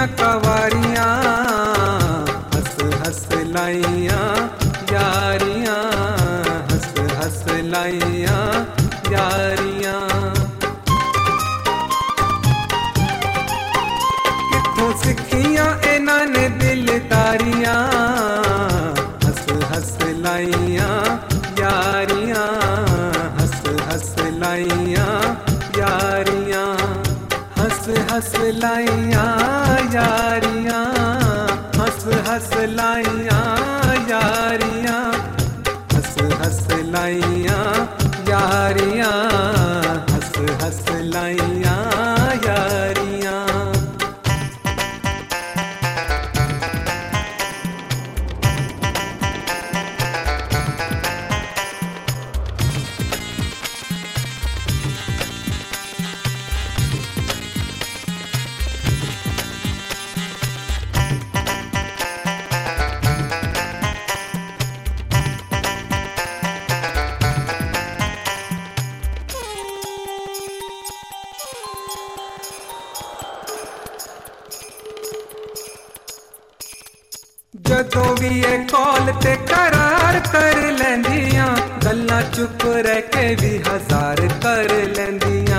कवारियां, हंस हंस लाइयां यारियां, हंस हंस लाइयां यारियां। कित्थों सिखियां इन्हां ने दिलदारियां, हंस हंस लाइयां यारियां, हंस हंस लाइयां यारियां, हंस हंस लाइयां यारियां, हंस हंस लाइयां यारियां, हंस हंस लाइयां यारियां, हंस हंस लाइयां यारियां। जदों भी ये कॉल ते करार कर लैंदियां, गल्लां चुप रह के भी हजार कर लैंदियां।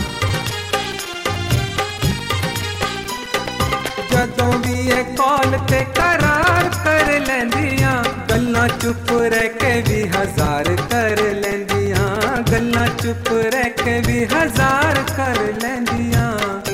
जदों भी ये कॉल ते करार कर लैंदियां, गल्लां चुप रह के भी हजार कर लैंदियां, गल्लां चुप रह के भी हजार कर लैंदियां।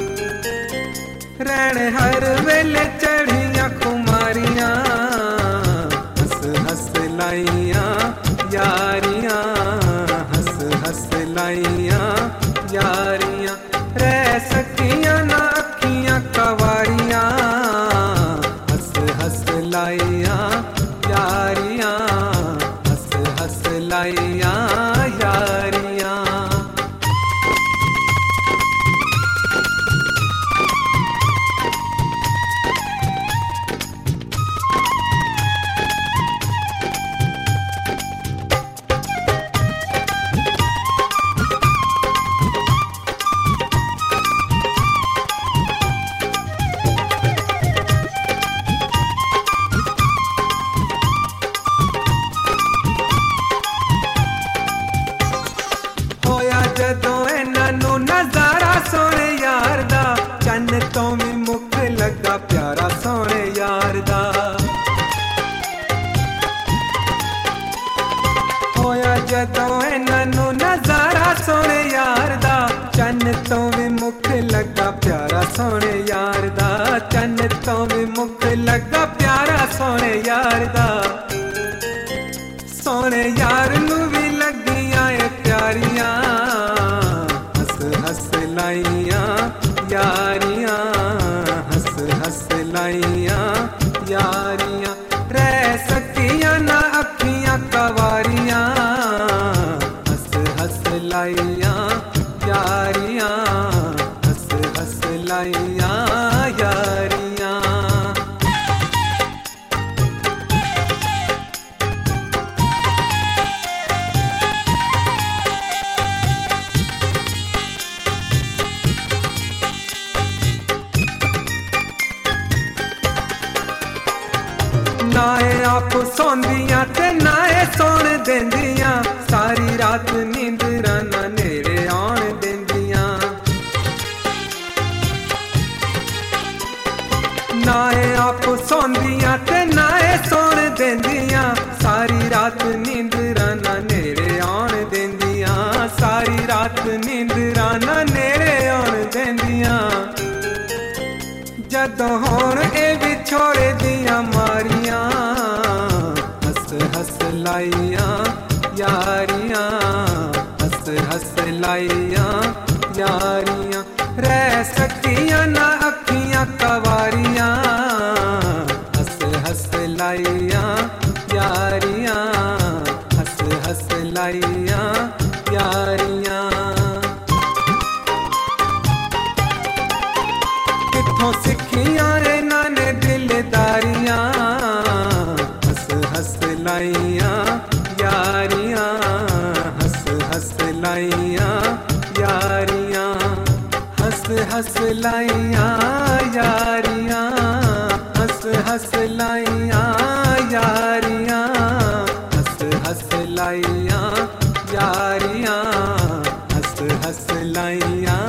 रैण हर वेले चढ़ियां खुमारियां, हंस हंस लाइयां यारियां, हंस हंस लाइयां यारियां। रह सकियां ना अखियां कवारियां, हंस हंस लाइयां यारियां, हंस हंस लाइयां यारियां। जदों इन्हां नूं नज़ारा सोने यार दा, चन्न तो भी मुख लगा प्यारा सोने यार दा। होया जदों इन्हां नूं नज़ारा सोने यार दा, चन्न तो भी मुख लगा प्यारा सोने यार दा, चन्न तो भी मुख लगा प्यारा सोने यार दा। सोने यार नूं भी लगियां ए प्यारियां, हंस लाइयां यारियां, हंस हंस लाइयां यारियां। रह सकियां ना अखियां कवारियां, हंस हंस लाइयां यारियां, हंस हंस लाइयां यारियां। नाए आप सौंदियां ते नाए सौण देंदियां, सारी रात नींदरां ना नेड़े आउण देंदियां। नाए आप सौंदियां ते नाए सौण देंदियां, सारी रात नींदरां ना नेड़े आउण देंदियां, सारी रात नींदरां ना नेड़े आउण देंदियां। जदों होण ए विछोड़े दियां मारियां, हंस हंस लाइयां यारियां, हंस हंस लाइयां यारियां। रह सकियां ना अखियां कवारियां, हंस हंस लाइयां यारियां, हंस हंस लाइयां यारियां। कित्थों सिखियां इन्हां ने दिलदारियां, हंस हंस लाइयां यारियां, हंस हंस लाइयां यारियां, हंस हंस लाइयां यारियां। हस लाइयां यारियां, हंस हंस लाइयां यारियां, हंस हंस लाइयां